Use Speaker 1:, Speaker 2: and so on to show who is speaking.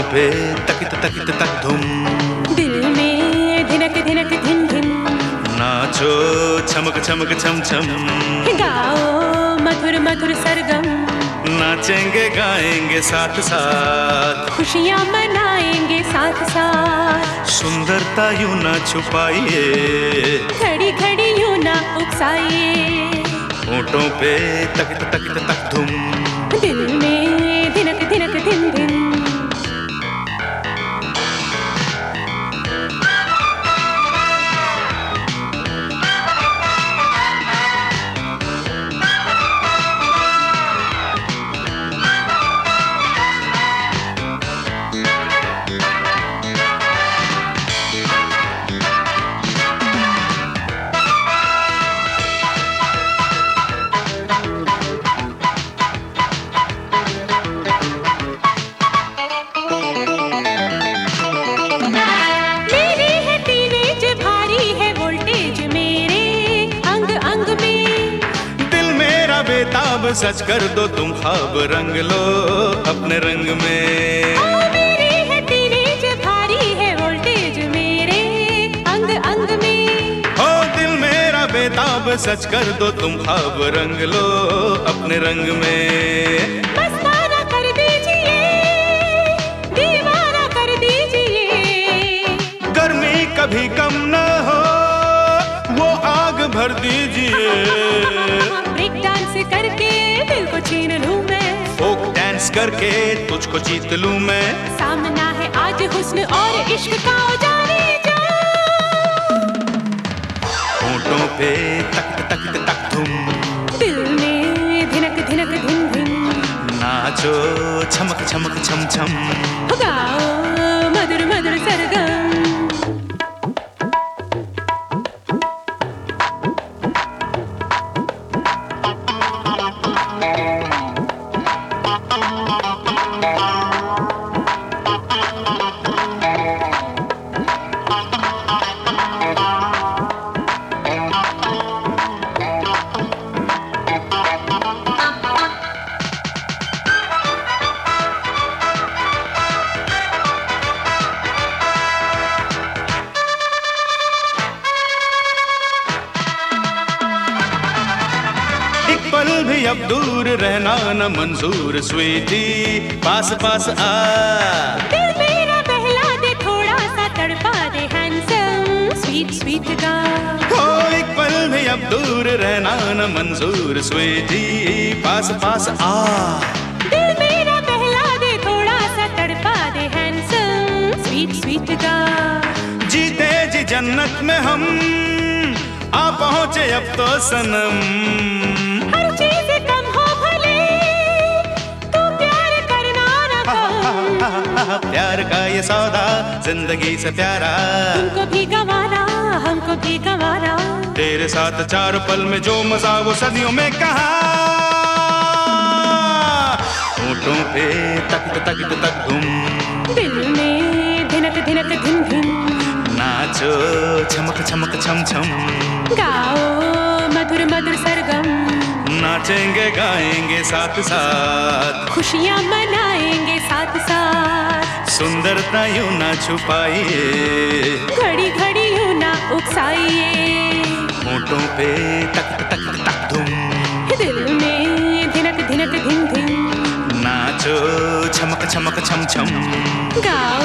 Speaker 1: पे तकित तकित तक धुम,
Speaker 2: दिल में धिनक धिनक धिन धिन।
Speaker 1: नाचो छमक छमक छम छम,
Speaker 2: गाओ मधुर मधुर सरगम।
Speaker 1: नाचेंगे गाएंगे साथ साथ,
Speaker 2: खुशियाँ मनाएंगे साथ साथ।
Speaker 1: सुंदरता यूं ना छुपाइए,
Speaker 2: खड़ी खड़ी यूं ना उकसाइए।
Speaker 1: होठों पे तकित तकित तक धुम,
Speaker 2: दिल में धिनक धिनक धिन धिन।
Speaker 1: सच कर दो तुम ख्वाब, रंग लो अपने रंग में।
Speaker 2: मेरी है टीनेज, भारी है वोल्टेज मेरे अंग अंग में।
Speaker 1: हो दिल मेरा बेताब, सच कर दो तुम ख्वाब, रंग लो अपने रंग में।
Speaker 2: मस्ताना कर दीजिए, दीवाना कर दीजिए।
Speaker 1: गर्मी कभी कम न हो, वो आग भर दीजिए।
Speaker 2: ब्रेक डांस करके दिल को छीन लूं मैं,
Speaker 1: फोक डांस करके तुझको जीत लूं मैं।
Speaker 2: सामना है आज हुस्न और इश्क का, जाने जा।
Speaker 1: होठों पे तक तक तक धुम,
Speaker 2: दिल में धिनक धिनक धिन धिन।
Speaker 1: नाचो छमक छमक छम छम,
Speaker 2: गाओ मधुर मधुर सरगम।
Speaker 1: पल भी अब दूर रहना न मंजूर, स्वीटी पास पास आ।
Speaker 2: दिल मेरा बहला दे, थोड़ा सा तड़पा दे, हैंडसम स्वीट स्वीट गा।
Speaker 1: हो एक पल भी अब दूर रहना न मंजूर, स्वीटी पास पास आ।
Speaker 2: दिल मेरा बहला दे, थोड़ा सा तड़पा दे, हैंडसम स्वीट स्वीट गा।
Speaker 1: जीते जी जन्नत में हम आ पहुंचे अब तो सनम।
Speaker 2: हर चीज कम हो भले, तू प्यार करना ना कम।
Speaker 1: प्यार का ये सौदा जिंदगी से प्यारा,
Speaker 2: तुमको भी गंवाना हमको भी गंवाना।
Speaker 1: तेरे साथ चार पल में जो मजा वो सदियों में कहा। होठों पे तक तक तक धुम,
Speaker 2: दिल में धिनक धिनक धिन धिन।
Speaker 1: नाचो छमक छमक छम छम,
Speaker 2: गाओ मधुर मधुर सरगम।
Speaker 1: नाचेंगे गाएंगे साथ साथ,
Speaker 2: खुशियाँ मनाएंगे साथ साथ।
Speaker 1: सुंदरता यूं ना छुपाइए,
Speaker 2: घड़ी घड़ी यूं ना उकसाइए।
Speaker 1: होठों पे तक तक तक धुम,
Speaker 2: दिल में धिनक धिनक धिन धिन।
Speaker 1: नाचो छमक छमक छम छम,
Speaker 2: गाओ